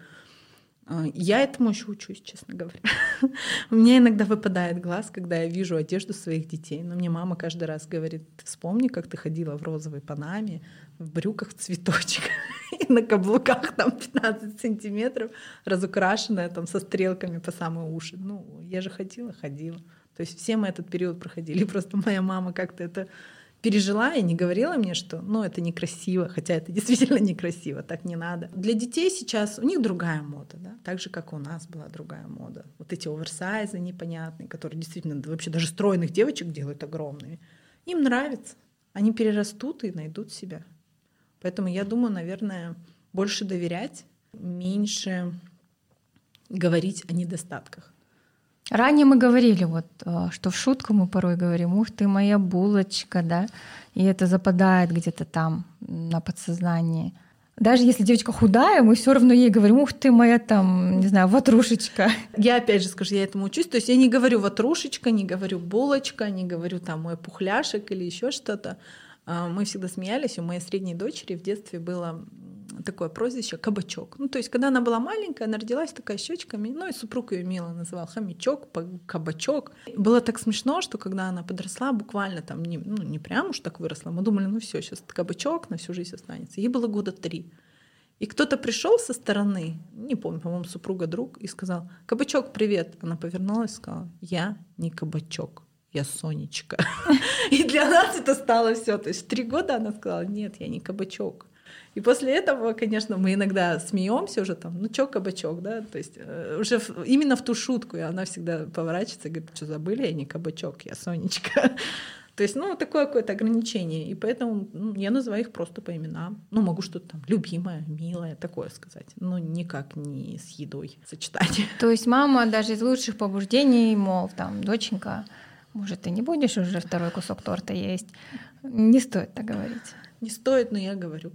Я этому еще учусь, честно говоря. У меня иногда выпадает глаз, когда я вижу одежду своих детей. Но мне мама каждый раз говорит, вспомни, как ты ходила в розовой панаме, в брюках в цветочек и на каблуках там пятнадцать сантиметров, разукрашенная там со стрелками по самые уши. Ну, я же ходила, ходила. То есть все мы этот период проходили. Просто моя мама как-то это пережила и не говорила мне, что ну, это некрасиво, хотя это действительно некрасиво, так не надо. Для детей сейчас у них другая мода, да? Так же, как и у нас была другая мода. Вот эти оверсайзы непонятные, которые действительно вообще даже стройных девочек делают огромными. Им нравится. Они перерастут и найдут себя. Поэтому я думаю, наверное, больше доверять, меньше говорить о недостатках. Ранее мы говорили, вот, что в шутку мы порой говорим, ух ты, моя булочка, да, и это западает где-то там на подсознании. Даже если девочка худая, мы все равно ей говорим, ух ты, моя там, не знаю, ватрушечка. Я опять же скажу, я этому учусь, то есть я не говорю ватрушечка, не говорю булочка, не говорю там мой пухляшек или еще что-то. Мы всегда смеялись, у моей средней дочери в детстве было такое прозвище «кабачок». Ну, то есть, когда она была маленькая, она родилась такая с щечками, ну, и супруг ее мило называл хомячок, кабачок. Было так смешно, что когда она подросла, буквально там, не, ну, не прям уж так выросла, мы думали, ну все, сейчас кабачок на всю жизнь останется. Ей было года три. И кто-то пришел со стороны, не помню, по-моему, супруга друг, и сказал: «Кабачок, привет». Она повернулась и сказала: «Я не кабачок, я Сонечка». И для нас это стало все. То есть в три года она сказала: «Нет, я не кабачок». И после этого, конечно, мы иногда смеемся уже там, ну чё, кабачок, да, то есть уже в, именно в ту шутку, и она всегда поворачивается и говорит: что забыли, я не кабачок, я Сонечка. То есть, ну, такое какое-то ограничение, и поэтому ну, я называю их просто по именам. Ну, могу что-то там любимое, милое, такое сказать, но никак не с едой сочетать. То есть мама даже из лучших побуждений, мол, там, доченька, может, ты не будешь уже второй кусок торта есть? Не стоит так говорить. Не стоит, но я говорю.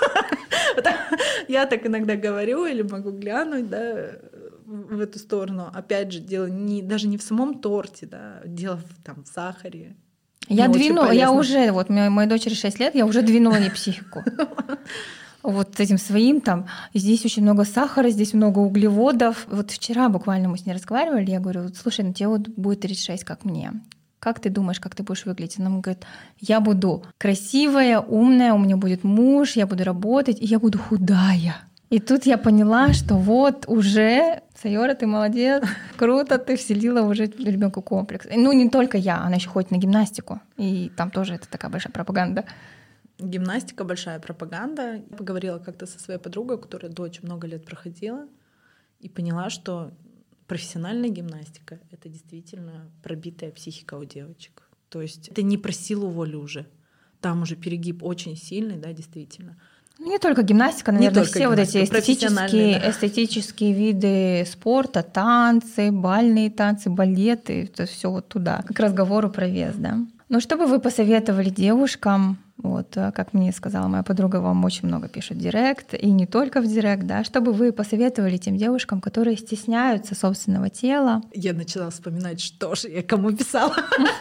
Я так иногда говорю или могу глянуть, да, в эту сторону. Опять же, дело не, даже не в самом торте, да, дело в, там, в сахаре. Я двинула, я уже, вот моей, моей дочери шесть лет, я уже двинула ей психику. Вот этим своим там, здесь очень много сахара, здесь много углеводов. Вот вчера буквально мы с ней разговаривали, я говорю: слушай, ну тебе вот будет тридцать шесть, как мне. Как ты думаешь, как ты будешь выглядеть? Она мне говорит: я буду красивая, умная, у меня будет муж, я буду работать, и я буду худая. И тут я поняла, что вот уже, Сайора, ты молодец, круто, ты вселила уже ребенку комплекс. Ну, не только я, она еще ходит на гимнастику, и там тоже это такая большая пропаганда. Гимнастика — большая пропаганда. Я поговорила как-то со своей подругой, которая дочь много лет проходила, и поняла, что профессиональная гимнастика — это действительно пробитая психика у девочек. То есть это не про силу воли уже. Там уже перегиб очень сильный, да, действительно. Ну, не только гимнастика, наверное, только все гимнастика, вот эти эстетические, да. эстетические виды спорта, танцы, бальные танцы, балеты, это все вот туда. К разговору про вес, да. Ну, что бы вы посоветовали девушкам, вот, как мне сказала моя подруга, вам очень много пишут в директ, и не только в директ, да, что бы вы посоветовали тем девушкам, которые стесняются собственного тела? Я начала вспоминать, что же я кому писала.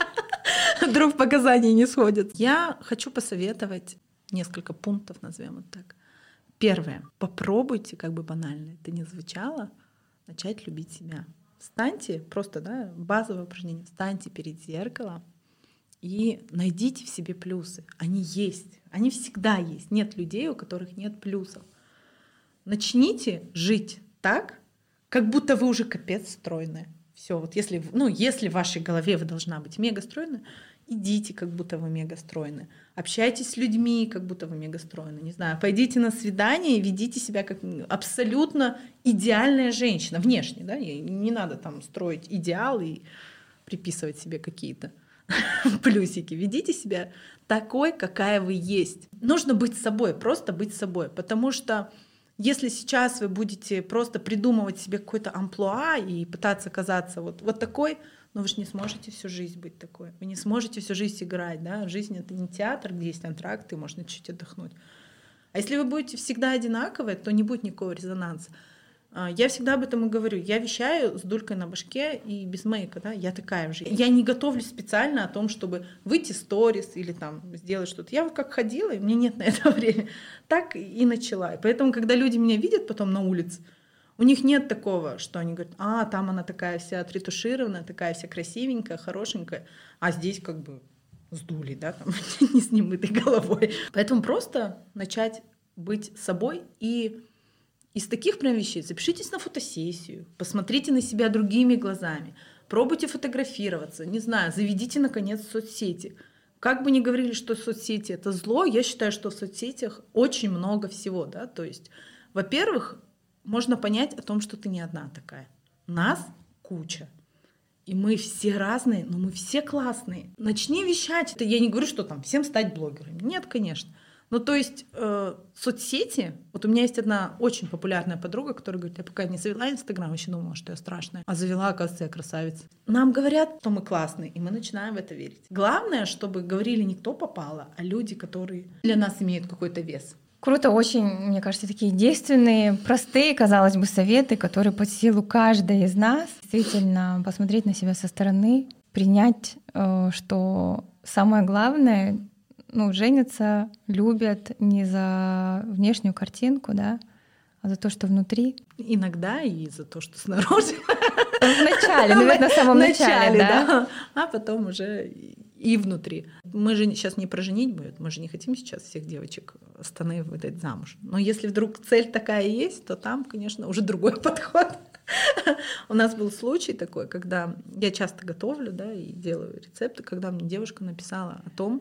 Вдруг показания не сходят. Я хочу посоветовать несколько пунктов, назовем вот так. Первое. Попробуйте, как бы банально это ни звучало, начать любить себя. Встаньте, просто, да, базовое упражнение, встаньте перед зеркалом и найдите в себе плюсы. Они есть, они всегда есть. Нет людей, у которых нет плюсов. Начните жить так, как будто вы уже капец стройная. Все, вот если, ну, если в вашей голове вы должна быть мега стройная, идите, как будто вы мега стройны. Общайтесь с людьми, как будто вы мега стройны. Не знаю, пойдите на свидание и ведите себя как абсолютно идеальная женщина, внешне, да, и не надо там строить идеал и приписывать себе какие-то плюсики. Ведите себя такой, какая вы есть. Нужно быть собой, просто быть собой, потому что если сейчас вы будете просто придумывать себе какой-то амплуа и пытаться казаться вот, вот такой, но вы же не сможете всю жизнь быть такой. Вы не сможете всю жизнь играть. Да? Жизнь — это не театр, где есть антракты, и можно чуть-чуть отдохнуть. А если вы будете всегда одинаковые, то не будет никакого резонанса. Я всегда об этом и говорю. Я вещаю с дулькой на башке и без мейка. Да? Я такая же. Я не готовлюсь специально о том, чтобы выйти в сторис или там сделать что-то. Я вот как ходила, и мне нет на это времени. Так и начала. И поэтому, когда люди меня видят потом на улице, у них нет такого, что они говорят, а, там она такая вся отретушированная, такая вся красивенькая, хорошенькая, а здесь как бы сдули, да, там, не с немытой головой. Поэтому просто начать быть собой и из таких прям вещей запишитесь на фотосессию, посмотрите на себя другими глазами, пробуйте фотографироваться, не знаю, заведите, наконец, соцсети. Как бы ни говорили, что соцсети — это зло, я считаю, что в соцсетях очень много всего, да, то есть, во-первых, можно понять о том, что ты не одна такая. Нас куча. И мы все разные, но мы все классные. Начни вещать. Это я не говорю, что там всем стать блогерами. Нет, конечно. Ну, то есть э, соцсети... Вот у меня есть одна очень популярная подруга, которая говорит, я пока не завела Инстаграм, вообще думала, что я страшная. А завела, оказывается, я красавица. Нам говорят, что мы классные, и мы начинаем в это верить. Главное, чтобы говорили не кто попало, а люди, которые для нас имеют какой-то вес. Круто, очень, мне кажется, такие действенные, простые, казалось бы, советы, которые под силу каждой из нас. Действительно, посмотреть на себя со стороны, принять, что самое главное, ну, женятся, любят не за внешнюю картинку, да, а за то, что внутри. Иногда и за то, что снаружи. В начале, наверное, в самом начале, да? А потом уже и внутри. Мы же сейчас не про женитьбу, мы же не хотим сейчас всех девочек страны выдать замуж. Но если вдруг цель такая есть, то там, конечно, уже другой подход. У нас был случай такой, когда я часто готовлю, да, и делаю рецепты, когда мне девушка написала о том,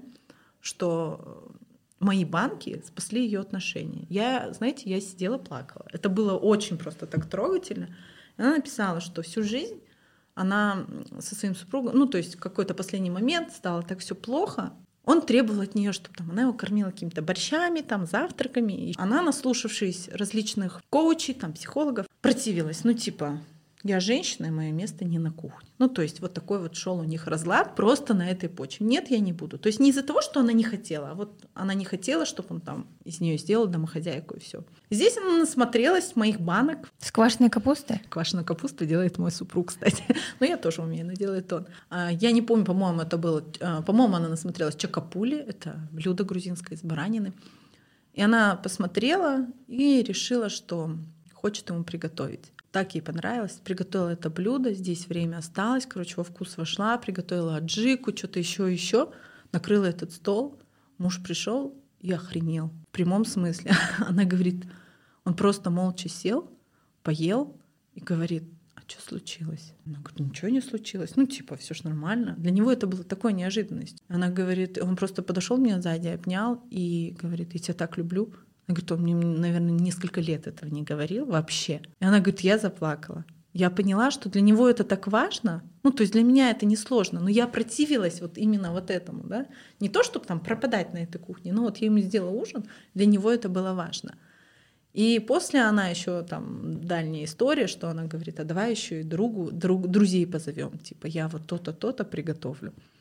что мои банки спасли ее отношения. Я, знаете, я сидела, плакала. Это было очень просто так трогательно. И она написала, что всю жизнь она со своим супругом, ну, то есть в какой-то последний момент стало так все плохо. Он требовал от нее, чтобы там, она его кормила какими-то борщами, там, завтраками. И она, наслушавшись различных коучей, там, психологов, противилась. Ну, типа, я женщина, и мое место не на кухне. Ну, то есть вот такой вот шел у них разлад просто на этой почве. Нет, я не буду. То есть не из-за того, что она не хотела, а вот она не хотела, чтобы он там из нее сделал домохозяйку и все. Здесь она насмотрелась моих банок. С квашеной капустой? Квашеную капусту делает мой супруг, кстати. Но я тоже умею, но делает он. Я не помню, по-моему, это было... По-моему, она насмотрелась чакапули. Это блюдо грузинское из баранины. И она посмотрела и решила, что хочет ему приготовить. Так ей понравилось. Приготовила это блюдо, здесь время осталось, короче, во вкус вошла, приготовила аджику, что-то еще еще, накрыла этот стол. Муж пришел и охренел. В прямом смысле. Она говорит, он просто молча сел, поел и говорит, а что случилось? Она говорит, ничего не случилось. Ну, типа, все ж нормально. Для него это было такой неожиданностью. Она говорит, он просто подошел меня сзади, обнял и говорит, я тебя так люблю. Она говорит, он мне, наверное, несколько лет этого не говорил вообще. И она говорит, я заплакала. Я поняла, что для него это так важно. Ну, то есть для меня это несложно. Но я противилась вот именно вот этому. Да? Не то, чтобы там пропадать на этой кухне, но вот я ему сделала ужин, для него это было важно. И после она еще там дальняя история, что она говорит, а давай еще и другу, друг, друзей позовем. Типа я вот то-то, то-то приготовлю.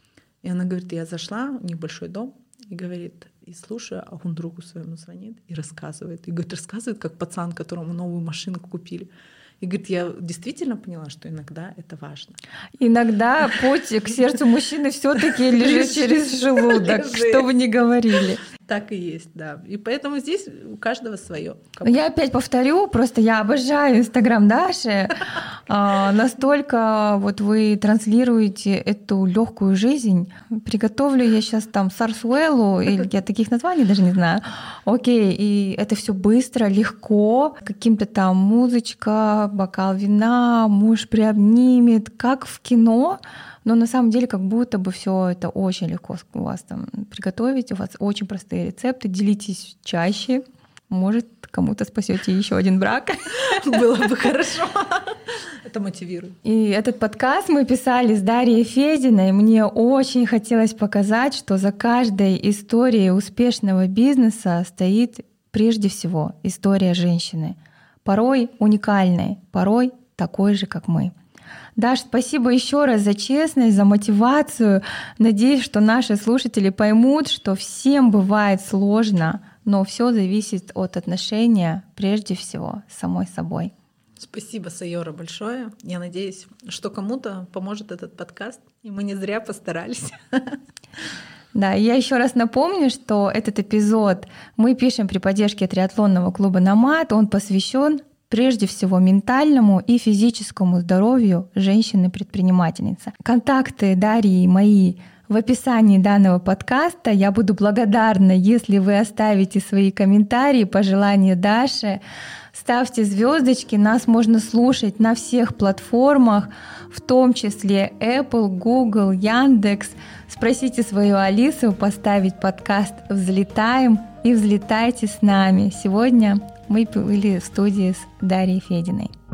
И она говорит, я зашла, у них большой дом, и говорит, и слушаю, а он другу своему звонит и рассказывает. И говорит, рассказывает, как пацан, которому новую машинку купили. И говорит, я действительно поняла, что иногда это важно. Иногда путь к сердцу мужчины все-таки лежит через желудок, что бы ни говорили. Так и есть, да. И поэтому здесь у каждого свое. Я опять повторю, просто я обожаю Инстаграм Даши. А, настолько вот вы транслируете эту легкую жизнь. Приготовлю я сейчас там сарсуэлу, или я таких названий даже не знаю. Окей, и это все быстро, легко. Каким-то там музычка, бокал вина, муж приобнимет, как в кино. Но на самом деле как будто бы все это очень легко у вас там приготовить, у вас очень простые рецепты, делитесь чаще, может, кому-то спасете еще один брак. Было бы хорошо. Это мотивирует. И этот подкаст мы писали с Дарьей Фединой. Мне очень хотелось показать, что за каждой историей успешного бизнеса стоит прежде всего история женщины. Порой уникальной, порой такой же, как мы. Даш, спасибо еще раз за честность, за мотивацию. Надеюсь, что наши слушатели поймут, что всем бывает сложно, но все зависит от отношения прежде всего с самой собой. Спасибо, Сайора, большое. Я надеюсь, что кому-то поможет этот подкаст, и мы не зря постарались. Да, я еще раз напомню, что этот эпизод мы пишем при поддержке триатлонного клуба «Номад». Он посвящен прежде всего ментальному и физическому здоровью женщины-предпринимательницы. Контакты Дарьи и мои в описании данного подкаста. Я буду благодарна, если вы оставите свои комментарии, пожелания Даши. Ставьте звездочки, нас можно слушать на всех платформах, в том числе Apple, Google, Яндекс. Спросите свою Алису поставить подкаст «Взлетаем» и взлетайте с нами. Сегодня мы были в студии с Дарьей Фединой.